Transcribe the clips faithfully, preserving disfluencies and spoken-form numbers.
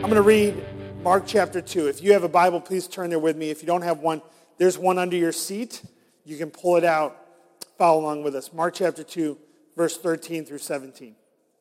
I'm going to read Mark chapter two. If you have a Bible, please turn there with me. If you don't have one, there's one under your seat. You can pull it out, follow along with us. Mark chapter two, verse thirteen through seventeen.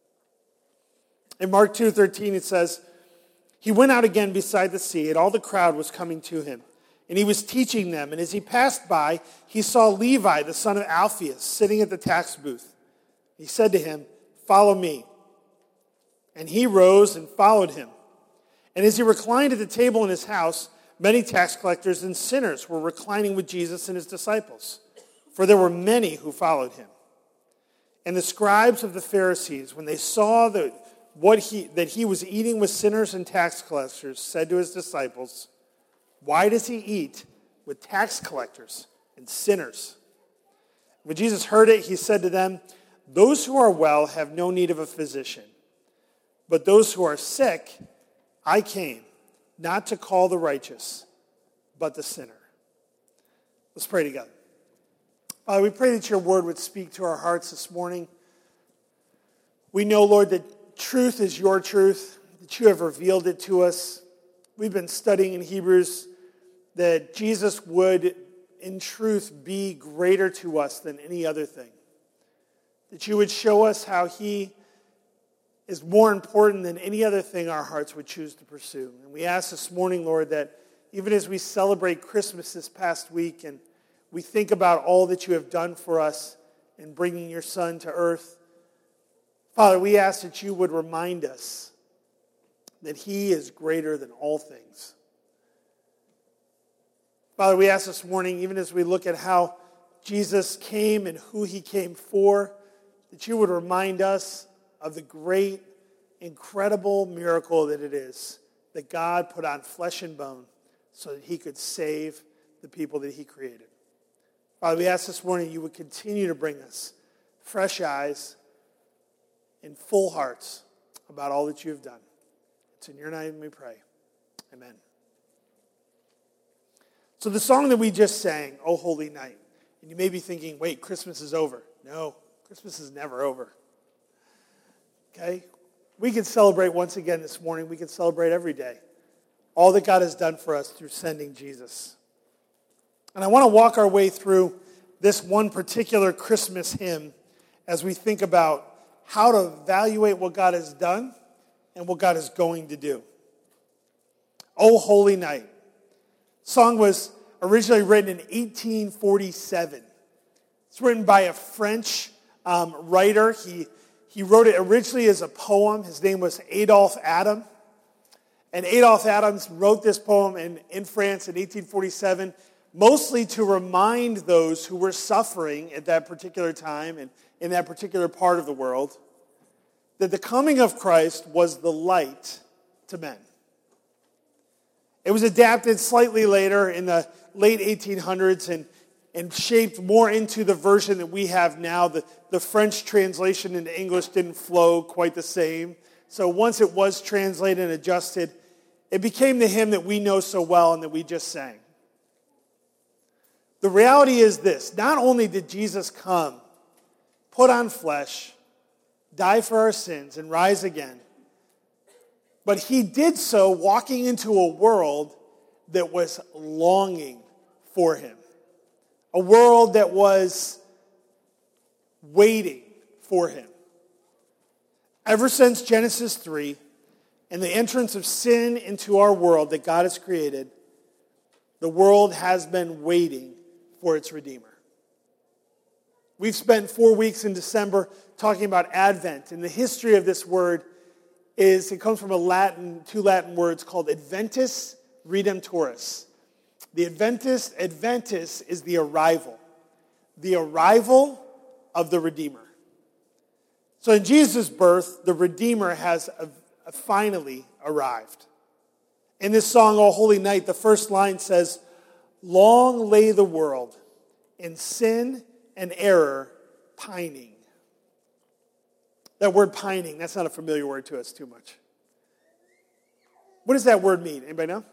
In Mark two thirteen, it says, "He went out again beside the sea, and all the crowd was coming to him. And he was teaching them. And as he passed by, he saw Levi, the son of Alphaeus, sitting at the tax booth. He said to him, 'Follow me.' And he rose and followed him. And as he reclined at the table in his house, many tax collectors and sinners were reclining with Jesus and his disciples, for there were many who followed him. And the scribes of the Pharisees, when they saw that, what he, that he was eating with sinners and tax collectors, said to his disciples, 'Why does he eat with tax collectors and sinners?' When Jesus heard it, he said to them, 'Those who are well have no need of a physician, but those who are sick, I came not to call the righteous, but the sinner.'" Let's pray together. Father, we pray that your word would speak to our hearts this morning. We know, Lord, that truth is your truth, that you have revealed it to us. We've been studying in Hebrews that Jesus would, in truth, be greater to us than any other thing. That you would show us how he is more important than any other thing our hearts would choose to pursue. And we ask this morning, Lord, that even as we celebrate Christmas this past week and we think about all that you have done for us in bringing your Son to earth, Father, we ask that you would remind us that he is greater than all things. Father, we ask this morning, even as we look at how Jesus came and who he came for, that you would remind us of the great, incredible miracle that it is that God put on flesh and bone so that he could save the people that he created. Father, we ask this morning you would continue to bring us fresh eyes and full hearts about all that you have done. It's in your name we pray. Amen. So the song that we just sang, "O Holy Night," and you may be thinking, wait, Christmas is over. No, Christmas is never over. Okay? We can celebrate once again this morning. We can celebrate every day. All that God has done for us through sending Jesus. And I want to walk our way through this one particular Christmas hymn as we think about how to evaluate what God has done and what God is going to do. "O Holy Night." The song was originally written in eighteen forty-seven. It's written by a French um, writer. He, he wrote it originally as a poem. His name was Adolphe Adam. And Adolphe Adams wrote this poem in, in France in eighteen forty-seven, mostly to remind those who were suffering at that particular time and in that particular part of the world that the coming of Christ was the light to men. It was adapted slightly later in the late eighteen hundreds and, and shaped more into the version that we have now. The, the French translation into English didn't flow quite the same. So once it was translated and adjusted, it became the hymn that we know so well and that we just sang. The reality is this: not only did Jesus come, put on flesh, die for our sins, and rise again, but he did so walking into a world that was longing for him. A world that was waiting for him. Ever since Genesis three and the entrance of sin into our world that God has created, the world has been waiting for its Redeemer. We've spent four weeks in December talking about Advent, and the history of this word is, it comes from a Latin, two Latin words called Adventus Redemptoris. The Adventus, Adventus is the arrival. The arrival of the Redeemer. So in Jesus' birth, the Redeemer has a, a finally arrived. In this song, "O Holy Night," the first line says, "Long lay the world in sin and error pining." That word pining, that's not a familiar word to us too much. What does that word mean? Anybody know?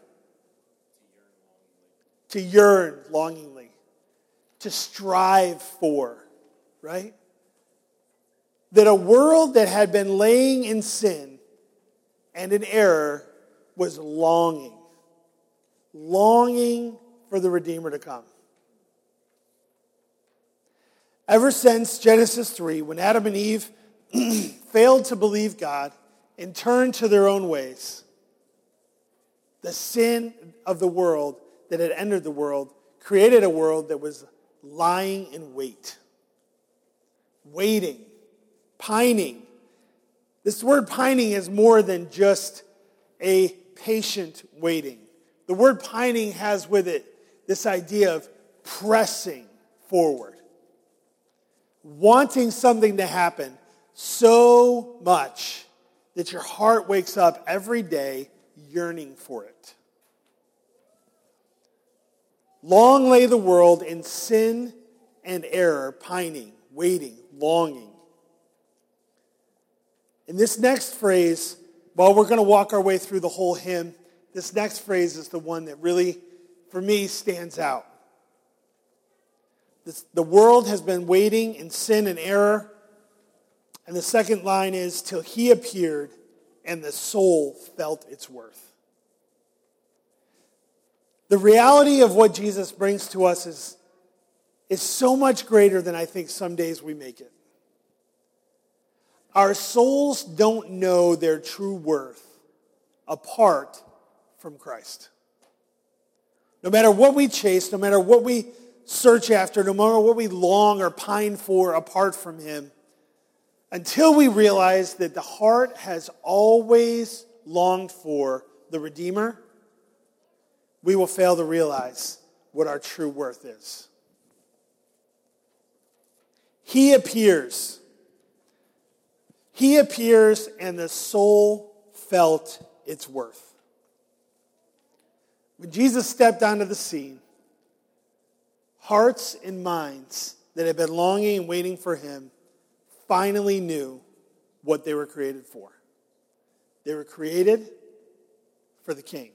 To yearn longingly. To strive for, right? That a world that had been laying in sin and in error was longing, longing for the Redeemer to come. Ever since Genesis three, when Adam and Eve failed to believe God and turned to their own ways, the sin of the world that had entered the world created a world that was lying in wait, waiting, pining. This word pining is more than just a patient waiting. The word pining has with it this idea of pressing forward, wanting something to happen so much that your heart wakes up every day yearning for it. Long lay the world in sin and error, pining, waiting, longing. In this next phrase, while we're going to walk our way through the whole hymn, this next phrase is the one that really, for me, stands out. This, the world has been waiting in sin and error. And the second line is, till he appeared and the soul felt its worth. The reality of what Jesus brings to us is, is so much greater than I think some days we make it. Our souls don't know their true worth apart from Christ. No matter what we chase, no matter what we search after, no matter what we long or pine for apart from him, until we realize that the heart has always longed for the Redeemer, we will fail to realize what our true worth is. He appears. He appears and the soul felt its worth. When Jesus stepped onto the scene, hearts and minds that had been longing and waiting for him finally knew what they were created for. They were created for the King.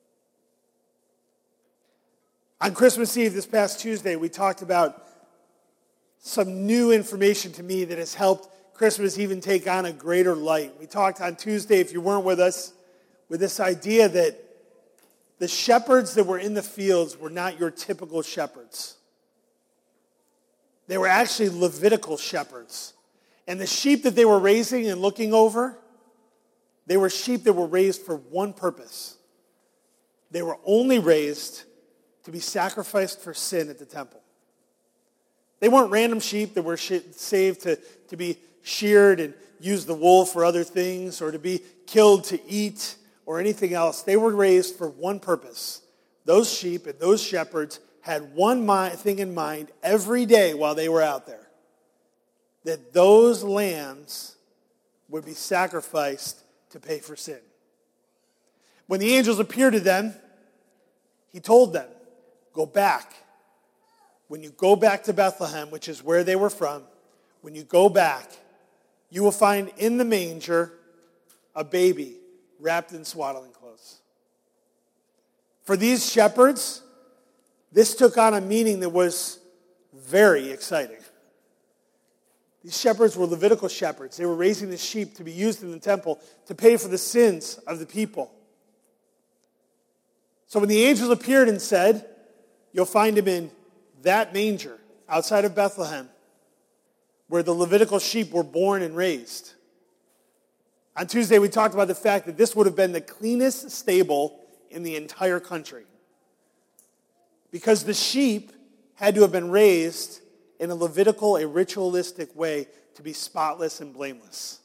On Christmas Eve this past Tuesday, we talked about some new information to me that has helped Christmas even take on a greater light. We talked on Tuesday, if you weren't with us, with this idea that the shepherds that were in the fields were not your typical shepherds. They were actually Levitical shepherds. And the sheep that they were raising and looking over, they were sheep that were raised for one purpose. They were only raised to be sacrificed for sin at the temple. They weren't random sheep that were saved to, to be sheared and use the wool for other things or to be killed to eat or anything else. They were raised for one purpose. Those sheep and those shepherds had one thing in mind every day while they were out there. That those lambs would be sacrificed to pay for sin. When the angels appeared to them, he told them, go back. When you go back to Bethlehem, which is where they were from, when you go back, you will find in the manger a baby wrapped in swaddling clothes. For these shepherds, this took on a meaning that was very exciting. These shepherds were Levitical shepherds. They were raising the sheep to be used in the temple to pay for the sins of the people. So when the angels appeared and said, you'll find him in that manger outside of Bethlehem, where the Levitical sheep were born and raised. On Tuesday, we talked about the fact that this would have been the cleanest stable in the entire country. Because the sheep had to have been raised in a Levitical, a ritualistic way to be spotless and blameless.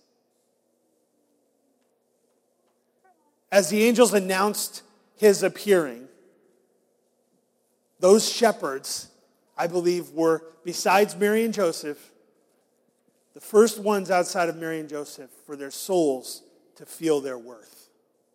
As the angels announced his appearing, those shepherds, I believe, were, besides Mary and Joseph, the first ones outside of Mary and Joseph for their souls to feel their worth.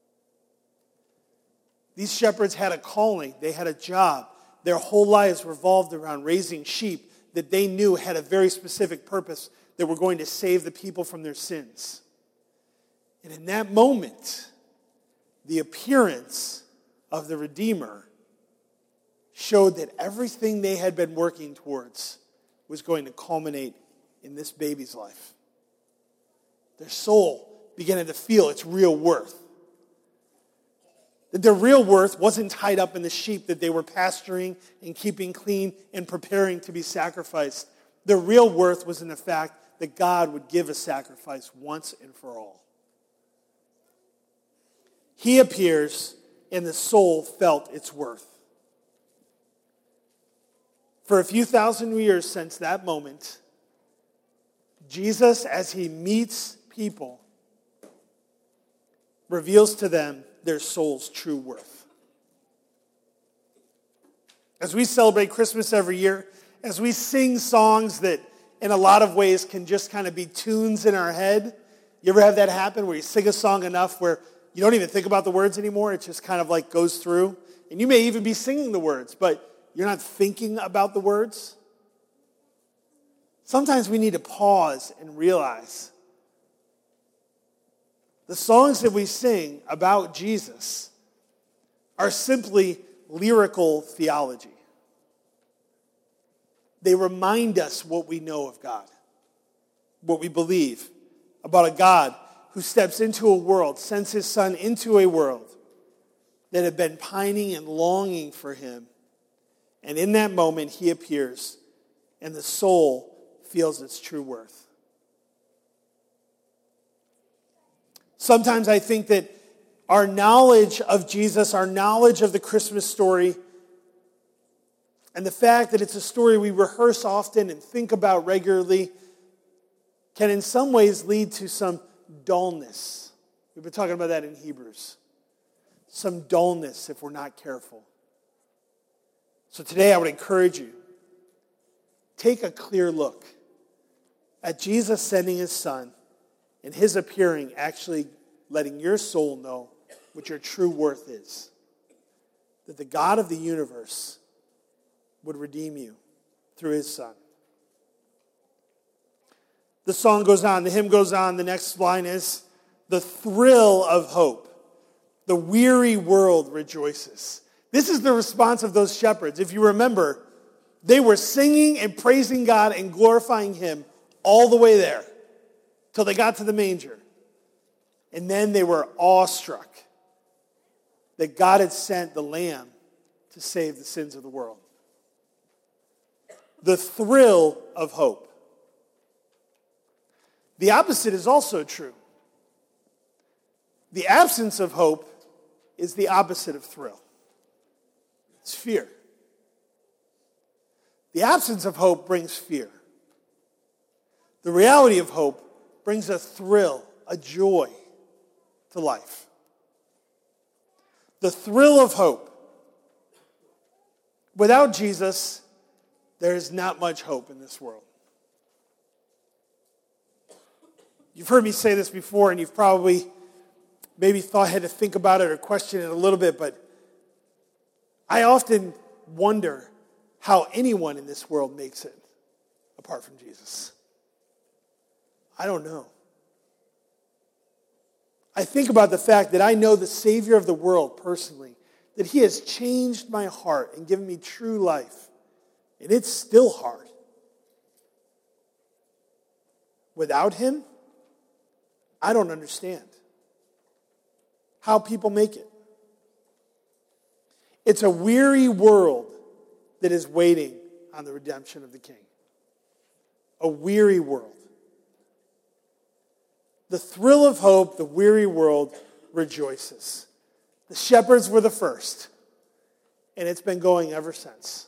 These shepherds had a calling. They had a job. Their whole lives revolved around raising sheep that they knew had a very specific purpose, that were going to save the people from their sins. And in that moment, the appearance of the Redeemer showed that everything they had been working towards was going to culminate in this baby's life. Their soul began to feel its real worth. That their real worth wasn't tied up in the sheep that they were pasturing and keeping clean and preparing to be sacrificed. Their real worth was in the fact that God would give a sacrifice once and for all. He appears, and the soul felt its worth. For a few thousand years since that moment, Jesus, as he meets people, reveals to them their soul's true worth. As we celebrate Christmas every year, as we sing songs that in a lot of ways can just kind of be tunes in our head, you ever have that happen where you sing a song enough where you don't even think about the words anymore? It just kind of like goes through. And you may even be singing the words, but you're not thinking about the words. Sometimes we need to pause and realize the songs that we sing about Jesus are simply lyrical theology. They remind us what we know of God, what we believe about a God who steps into a world, sends his son into a world that had been pining and longing for him. And in that moment, he appears, and the soul feels its true worth. Sometimes I think that our knowledge of Jesus, our knowledge of the Christmas story, and the fact that it's a story we rehearse often and think about regularly, can in some ways lead to some dullness. We've been talking about that in Hebrews. Some dullness if we're not careful. So today I would encourage you, take a clear look at Jesus sending his son and his appearing actually letting your soul know what your true worth is. That the God of the universe would redeem you through his son. The song goes on, the hymn goes on, the next line is, the thrill of hope. The weary world rejoices. This is the response of those shepherds. If you remember, they were singing and praising God and glorifying him all the way there till they got to the manger. And then they were awestruck that God had sent the Lamb to save the sins of the world. The thrill of hope. The opposite is also true. The absence of hope is the opposite of thrill. It's fear. The absence of hope brings fear. The reality of hope brings a thrill, a joy to life. The thrill of hope. Without Jesus, there is not much hope in this world. You've heard me say this before, and you've probably maybe thought had to think about it or question it a little bit, but I often wonder how anyone in this world makes it apart from Jesus. I don't know. I think about the fact that I know the Savior of the world personally, that he has changed my heart and given me true life, and it's still hard. Without him, I don't understand how people make it. It's a weary world that is waiting on the redemption of the King. A weary world. The thrill of hope, the weary world rejoices. The shepherds were the first, and it's been going ever since.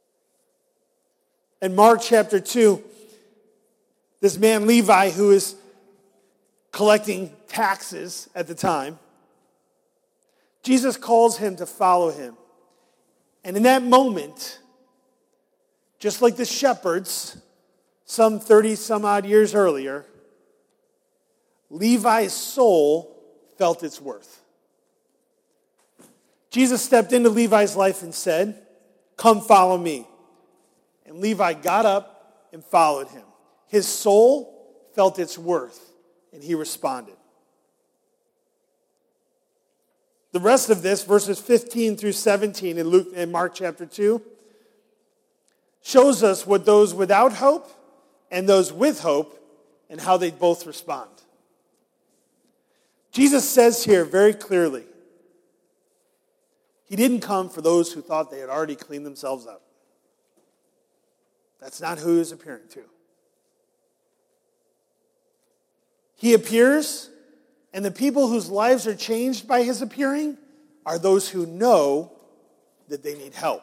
In Mark chapter two, this man Levi, who is collecting taxes at the time, Jesus calls him to follow him. And in that moment, just like the shepherds, some thirty some odd years earlier, Levi's soul felt its worth. Jesus stepped into Levi's life and said, "Come follow me." And Levi got up and followed him. His soul felt its worth, and he responded. The rest of this, verses fifteen through seventeen in Luke in Mark chapter two, shows us what those without hope and those with hope and how they both respond. Jesus says here very clearly, He didn't come for those who thought they had already cleaned themselves up. That's not who he was appearing to. He appears, and the people whose lives are changed by his appearing are those who know that they need help.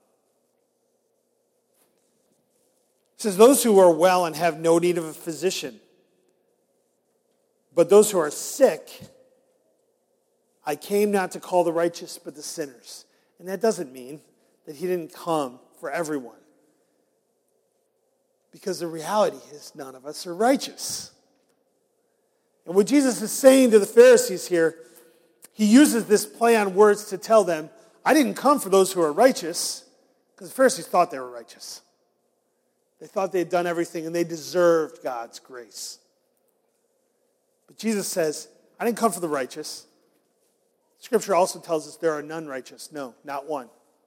It says, those who are well and have no need of a physician, but those who are sick, I came not to call the righteous, but the sinners. And that doesn't mean that he didn't come for everyone. Because the reality is none of us are righteous. And what Jesus is saying to the Pharisees here, he uses this play on words to tell them, I didn't come for those who are righteous, because the Pharisees thought they were righteous. They thought they had done everything and they deserved God's grace. But Jesus says, I didn't come for the righteous. Scripture also tells us there are none righteous. No, not one.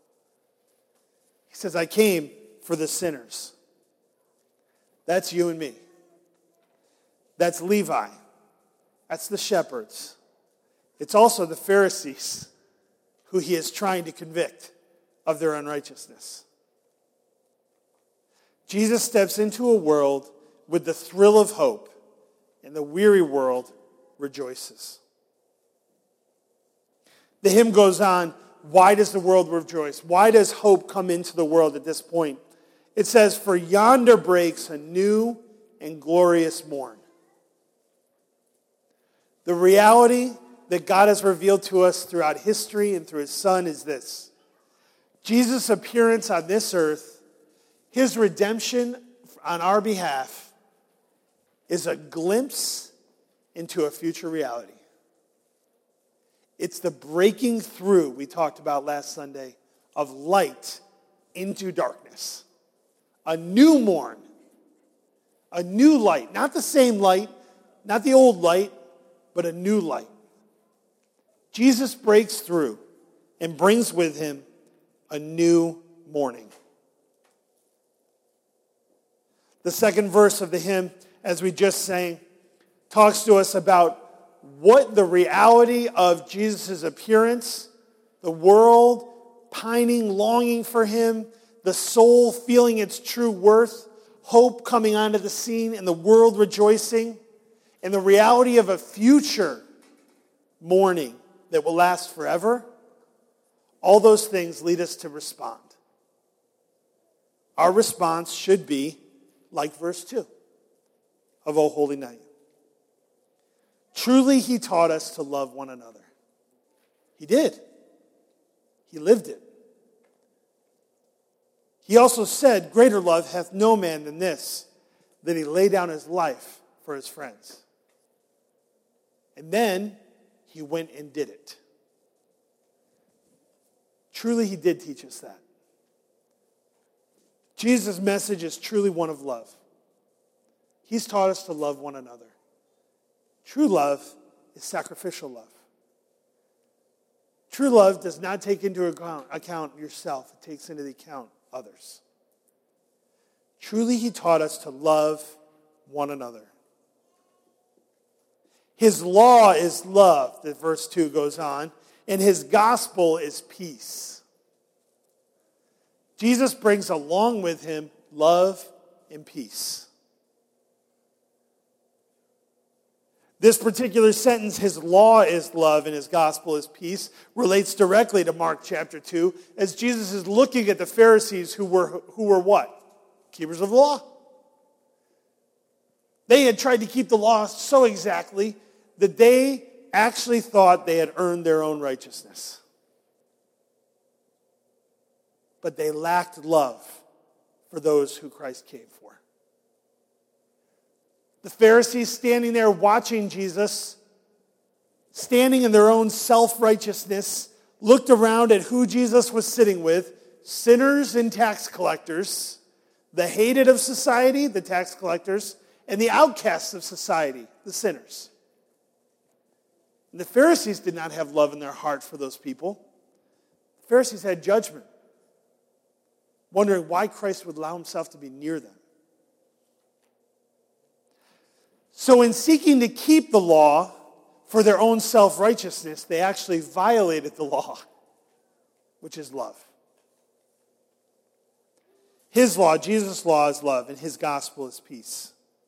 He says, I came for the sinners. That's you and me. That's Levi. That's the shepherds. It's also the Pharisees who he is trying to convict of their unrighteousness. Jesus steps into a world with the thrill of hope, and the weary world rejoices. The hymn goes on, why does the world rejoice? Why does hope come into the world at this point? It says, for yonder breaks a new and glorious morn. The reality that God has revealed to us throughout history and through his Son is this. Jesus' appearance on this earth, his redemption on our behalf, is a glimpse into a future reality. It's the breaking through, we talked about last Sunday, of light into darkness. A new morn. A new light. Not the same light, not the old light, but a new light. Jesus breaks through and brings with him a new morning. The second verse of the hymn, as we just sang, talks to us about what the reality of Jesus' appearance, the world pining, longing for him, the soul feeling its true worth, hope coming onto the scene, and the world rejoicing, and the reality of a future morning that will last forever. All those things lead us to respond. Our response should be like verse two of O Holy Night. Truly he taught us to love one another. He did. He lived it. He also said, greater love hath no man than this, that he lay down his life for his friends. And then he went and did it. Truly he did teach us that. Jesus' message is truly one of love. He's taught us to love one another. True love is sacrificial love. True love does not take into account, account yourself. It takes into account others. Truly he taught us to love one another. His law is love, that verse two goes on, and his gospel is peace. Jesus brings along with him love and peace. This particular sentence, his law is love and his gospel is peace, relates directly to Mark chapter two, as Jesus is looking at the Pharisees who were, who were what? Keepers of the law. They had tried to keep the law so exactly that they actually thought they had earned their own righteousness. But they lacked love for those who Christ came for. The Pharisees standing there watching Jesus, standing in their own self-righteousness, looked around at who Jesus was sitting with, sinners and tax collectors, the hated of society, the tax collectors, and the outcasts of society, the sinners. And the Pharisees did not have love in their heart for those people. The Pharisees had judgment, wondering why Christ would allow himself to be near them. So in seeking to keep the law for their own self-righteousness, they actually violated the law. which is love. His law, Jesus' law, is love, and his gospel is peace.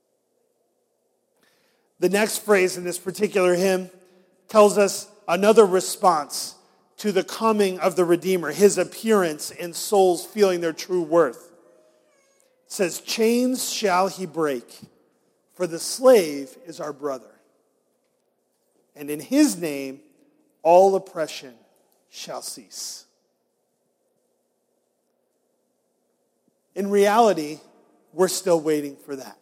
The next phrase in this particular hymn tells us another response to the coming of the Redeemer, his appearance and souls feeling their true worth. It says, chains shall he break, for the slave is our brother. And in his name, all oppression shall cease. In reality, we're still waiting for that.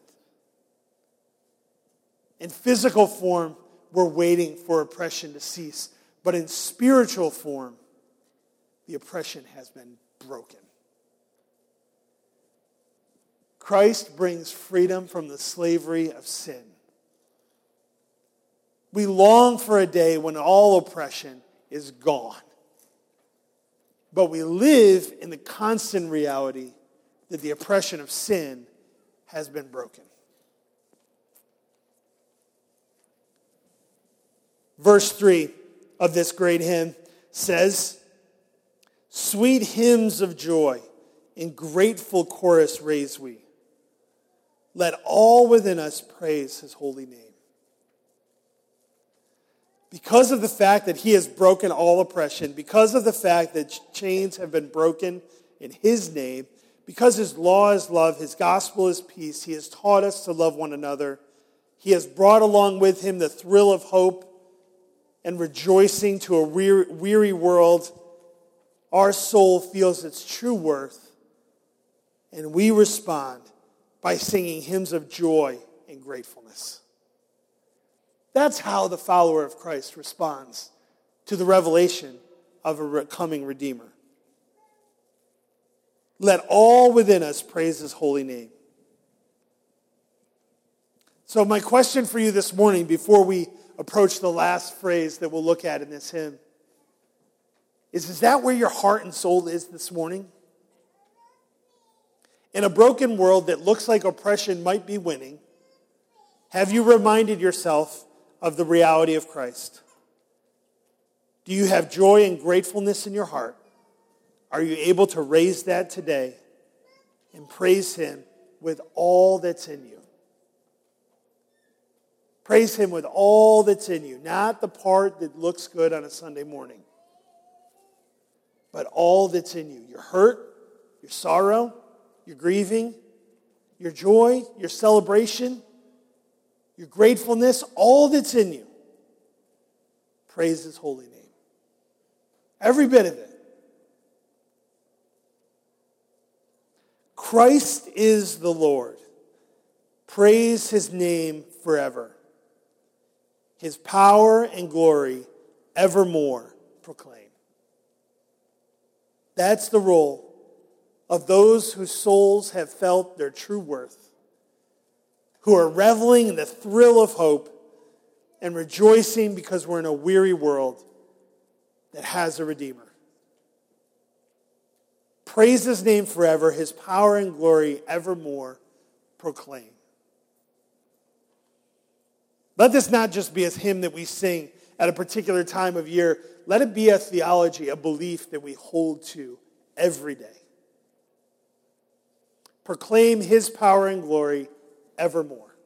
In physical form, we're waiting for oppression to cease. But in spiritual form, the oppression has been broken. Christ brings freedom from the slavery of sin. We long for a day when all oppression is gone. But we live in the constant reality that the oppression of sin has been broken. Verse three of this great hymn says, sweet hymns of joy in grateful chorus raise we. Let all within us praise his holy name. Because of the fact that he has broken all oppression, because of the fact that chains have been broken in his name, because his law is love, his gospel is peace, he has taught us to love one another. He has brought along with him the thrill of hope and rejoicing to a weary, weary world. Our soul feels its true worth, and we respond by singing hymns of joy and gratefulness. That's how the follower of Christ responds to the revelation of a coming Redeemer. Let all within us praise his holy name. So my question for you this morning, before we approach the last phrase that we'll look at in this hymn, is, is that where your heart and soul is this morning? In a broken world that looks like oppression might be winning, have you reminded yourself of the reality of Christ? Do you have joy and gratefulness in your heart? Are you able to raise that today and praise him with all that's in you? Praise him with all that's in you, not the part that looks good on a Sunday morning, but all that's in you. Your hurt, your sorrow, your grieving, your joy, your celebration, your gratefulness, all that's in you. Praise his holy name. Every bit of it. Christ is the Lord. Praise his name forever. His power and glory evermore proclaim. That's the role of those whose souls have felt their true worth, who are reveling in the thrill of hope and rejoicing because we're in a weary world that has a Redeemer. Praise his name forever, his power and glory evermore proclaim. Let this not just be a hymn that we sing at a particular time of year. Let it be a theology, a belief that we hold to every day. Proclaim his power and glory evermore.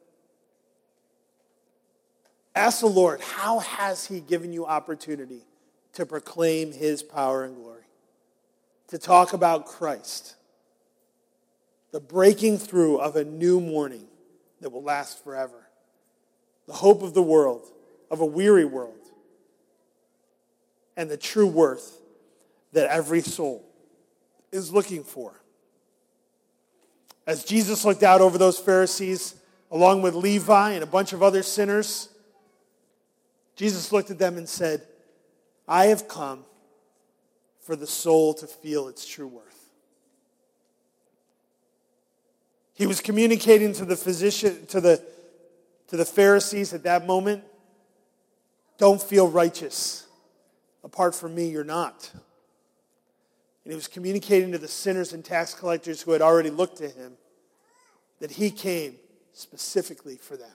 Ask the Lord, how has he given you opportunity to proclaim his power and glory? To talk about Christ, the breaking through of a new morning that will last forever, the hope of the world, of a weary world, and the true worth that every soul is looking for. As Jesus looked out over those Pharisees, along with Levi and a bunch of other sinners, Jesus looked at them and said, I have come for the soul to feel its true worth. He was communicating to the physician, to the, to the Pharisees at that moment, don't feel righteous. Apart from me, you're not. And he was communicating to the sinners and tax collectors who had already looked to him that he came specifically for them.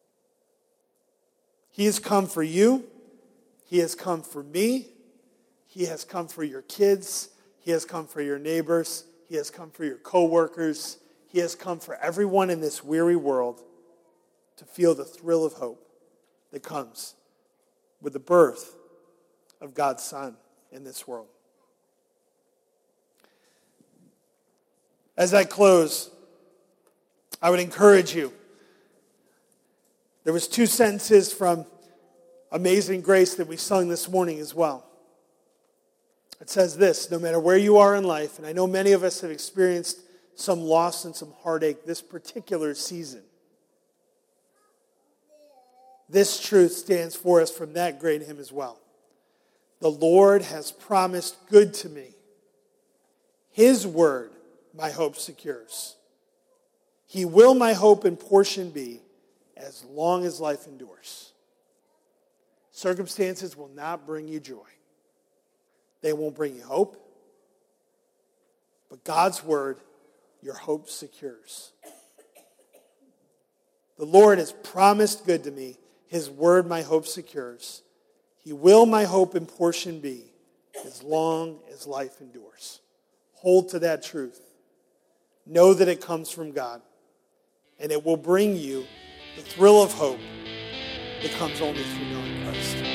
He has come for you. He has come for me. He has come for your kids. He has come for your neighbors. He has come for your coworkers. He has come for everyone in this weary world to feel the thrill of hope that comes with the birth of God's Son in this world. As I close, I would encourage you. There was two sentences from Amazing Grace that we sung this morning as well. It says this: no matter where you are in life, and I know many of us have experienced some loss and some heartache this particular season, this truth stands for us from that great hymn as well. The Lord has promised good to me. His word my hope secures. He will my hope and portion be as long as life endures. Circumstances will not bring you joy. They won't bring you hope. But God's word, your hope secures. The Lord has promised good to me. His word my hope secures. He will my hope and portion be as long as life endures. Hold to that truth. Know that it comes from God. And it will bring you the thrill of hope that comes only through knowing Christ.